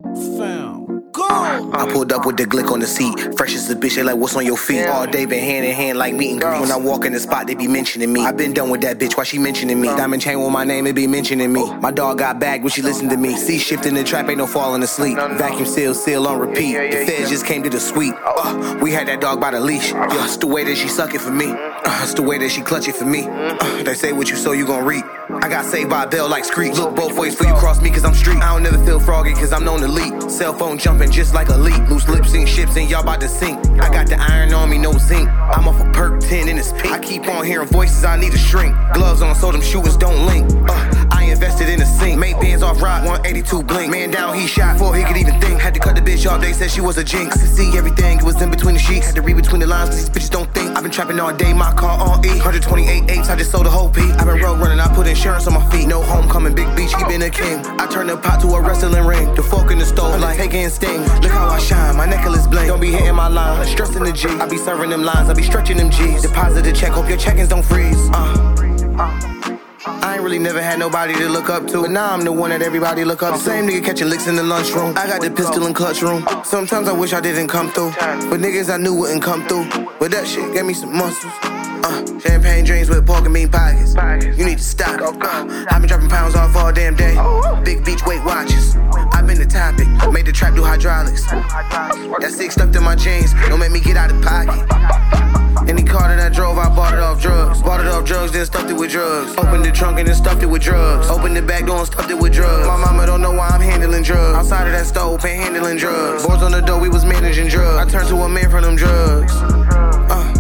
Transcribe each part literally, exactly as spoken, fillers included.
Fam, go! I pulled up with the glick on the seat. Fresh as a bitch, they like, what's on your feet? All day been hand in hand like meet and greet. When I walk in the spot, they be mentioning me. I been done with that bitch, why she mentioning me? Diamond chain with my name, it be mentioning me. My dog got bagged when she listened to me. C shifting the trap, ain't no falling asleep. Vacuum seal, seal on repeat. The feds just came to the suite. Uh, we had that dog by the leash. Yeah, it's the way that she suck it for me. Uh, it's the way that she clutch it for me. Uh, they say what you sow, you gon' reap. I got saved by a bell like Screech. Look both ways for you cross me cause I'm street. I don't never feel froggy cause I'm known to leap. Cell phone jumping just like a leap. Loose lips sink ships and y'all about to sink. I got the iron on me, no zinc. I'm off a perk ten in this pink. I keep on hearing voices, I need to shrink. Gloves on so them shooters don't link. Uh, I invested in the sink. Made bands off rock, one eighty-two blink. Man down, he shot before he could even think. Had to cut the bitch off, they said she was a jinx. I could see everything, it was in between the sheets. Had to read between the lines cause these bitches don't think. I've been trapping all day, my car on E. one twenty-eight eights, I just sold a whole P. I've been road running, I put insurance on my feet. No homecoming, big beach, he been a king. I turned the pot to a wrestling ring. The fork in the stove like taking sting. Look how I shine, my necklace bling. Don't be hitting my line, stressing the G. I be serving them lines, I be stretching them G's. Deposit a check, hope your check-ins don't freeze. Uh. I ain't really never had nobody to look up to, but now I'm the one that everybody look up to. Same nigga catching licks in the lunchroom. I got the pistol in clutch room. Sometimes I wish I didn't come through, but niggas I knew wouldn't come through. But that shit gave me some muscles. Uh, champagne drinks with pork and bean pockets. You need to stop it. Uh, I've been dropping pounds off all damn day. Big beach weight watches. I've been the topic. Made the trap do hydraulics. That six stuffed in my jeans. Don't make me get out of pocket. Any car that I drove, I bought it off drugs. Bought it off drugs, then stuffed it with drugs. Opened the trunk and then stuffed it with drugs. Opened the back door and stuffed it with drugs. My mama don't know why I'm handling drugs. Outside of that stove, panhandling drugs. Boards on the door, we was managing drugs. I turned to a man from them drugs. Uh.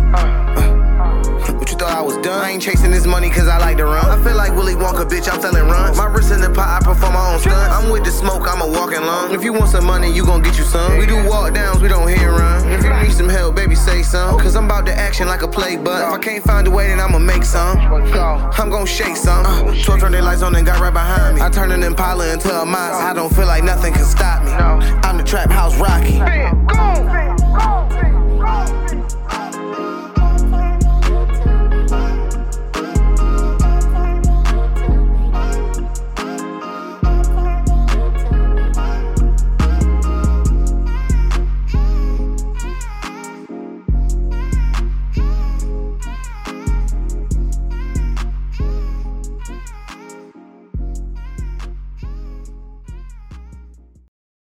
Thought I was done. I ain't chasing this money cause I like to run. I feel like Willy Wonka, bitch, I'm selling runs. My wrist in the pot, I perform my own stunts. I'm with the smoke, I'm a walking lung. If you want some money, you gon' get you some. We do walk downs, we don't hit and run. If you need some help, baby, say some. Cause I'm about to action like a play button. If I can't find a way, then I'ma make some. I'm gon' shake some. Uh, twelve turned their lights on and got right behind me. I turned an Impala into a Mazda. I don't feel like nothing can stop me. I'm the trap house Rocky.